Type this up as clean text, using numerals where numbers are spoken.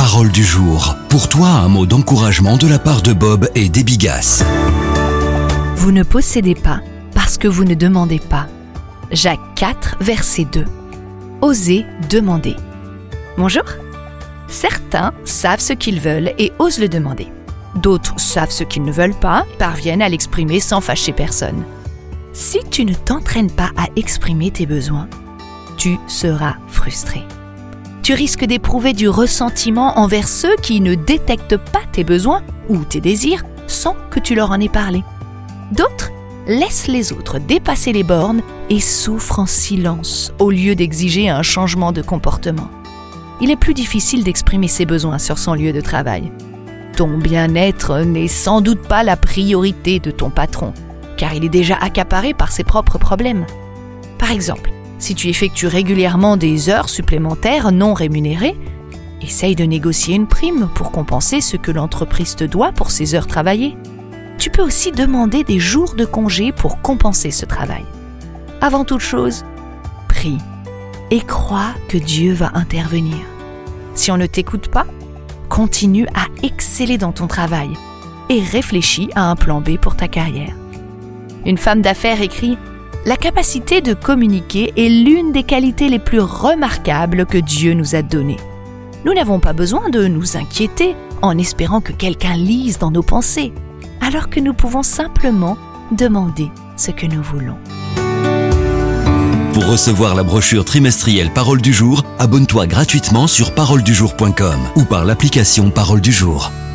Parole du jour. Pour toi, un mot d'encouragement de la part de Bob et Debbie Gass. Vous ne possédez pas parce que vous ne demandez pas. Jacques 4, verset 2. Osez demander. Bonjour. Certains savent ce qu'ils veulent et osent le demander. D'autres savent ce qu'ils ne veulent pas et parviennent à l'exprimer sans fâcher personne. Si tu ne t'entraînes pas à exprimer tes besoins, tu seras frustré. Tu risques d'éprouver du ressentiment envers ceux qui ne détectent pas tes besoins ou tes désirs sans que tu leur en aies parlé. D'autres laissent les autres dépasser les bornes et souffrent en silence au lieu d'exiger un changement de comportement. Il est plus difficile d'exprimer ses besoins sur son lieu de travail. Ton bien-être n'est sans doute pas la priorité de ton patron, car il est déjà accaparé par ses propres problèmes. Par exemple, si tu effectues régulièrement des heures supplémentaires non rémunérées, essaye de négocier une prime pour compenser ce que l'entreprise te doit pour ces heures travaillées. Tu peux aussi demander des jours de congé pour compenser ce travail. Avant toute chose, prie et crois que Dieu va intervenir. Si on ne t'écoute pas, continue à exceller dans ton travail et réfléchis à un plan B pour ta carrière. Une femme d'affaires écrit « La capacité de communiquer est l'une des qualités les plus remarquables que Dieu nous a données. Nous n'avons pas besoin de nous inquiéter en espérant que quelqu'un lise dans nos pensées, alors que nous pouvons simplement demander ce que nous voulons. » Pour recevoir la brochure trimestrielle Parole du jour, abonne-toi gratuitement sur paroledujour.com ou par l'application Parole du jour.